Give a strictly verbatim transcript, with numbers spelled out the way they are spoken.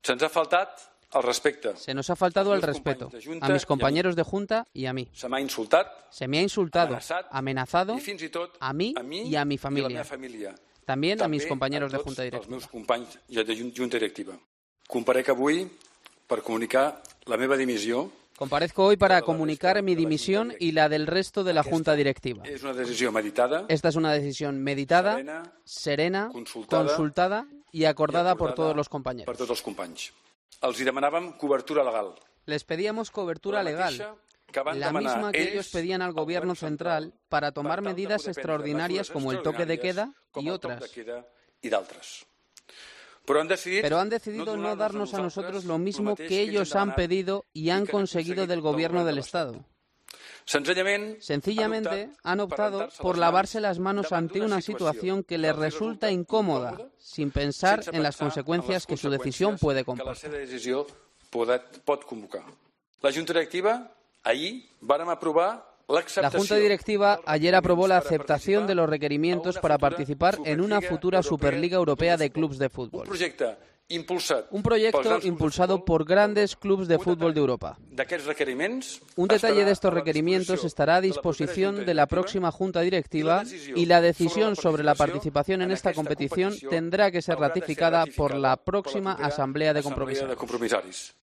Se'ns ha faltat el respecte. Se nos ha faltado el respeto a mis compañeros de Junta y a mí. Se m'ha insultat, Se me ha insultado, amenaçat amenazado i fins i tot a mí a mi y a mi i a la familia. meva família. También a mis També compañeros de tots Junta els Directiva. meus companys de jun- Junta Directiva. Comparec avui per comunicar la meva dimissió. Comparezco hoy para comunicar mi dimisión y la del resto de la Junta Directiva. És una decisió meditada, Esta es una decisión meditada, serena, serena, consultada consultada y acordada por acordada todos los per compañeros. tots els companys. Els hi demanàvem cobertura legal. Les pedíamos cobertura La legal, mateixa que van la demanar misma que ellos ells pedían al gobierno central para tomar per tal de medidas poder prendre extraordinarias mesures como el toque de queda extraordinàries, com y el toc otras. de queda i d'altres. Però han decidit, Pero han decidido no darnos a nosotros lo mismo que ellos han pedido y han conseguido del gobierno del Estado. Senzillament, Sencillamente han optado por lavarse las manos ante una situación que les resulta incómoda, sin pensar en las consecuencias que su decisión puede que la comportar. seva decisió podet, pot convocar. La Junta Directiva, ahir, vàrem aprovar La l'acceptació. Junta Directiva ayer aprobó la aceptación de los requerimientos para participar en una futura Superliga Europea de Clubs de Un Fútbol. projecte impulsat Un pels proyecto grans clubs de impulsado futbol. por grandes clubes de fútbol de Europa. D'aquests requeriments Un detalle estarà de estos a la requerimientos disposició estará a de la propera disposición Junta de la Directiva próxima Junta Directiva decisió y la sobre decisión la sobre la participació participación en en esta aquesta competición competició tendrá que ser haurà de ser ratificada por la ratificada per la próxima propera Asamblea de Assemblea de Compromisarios. Compromissaris.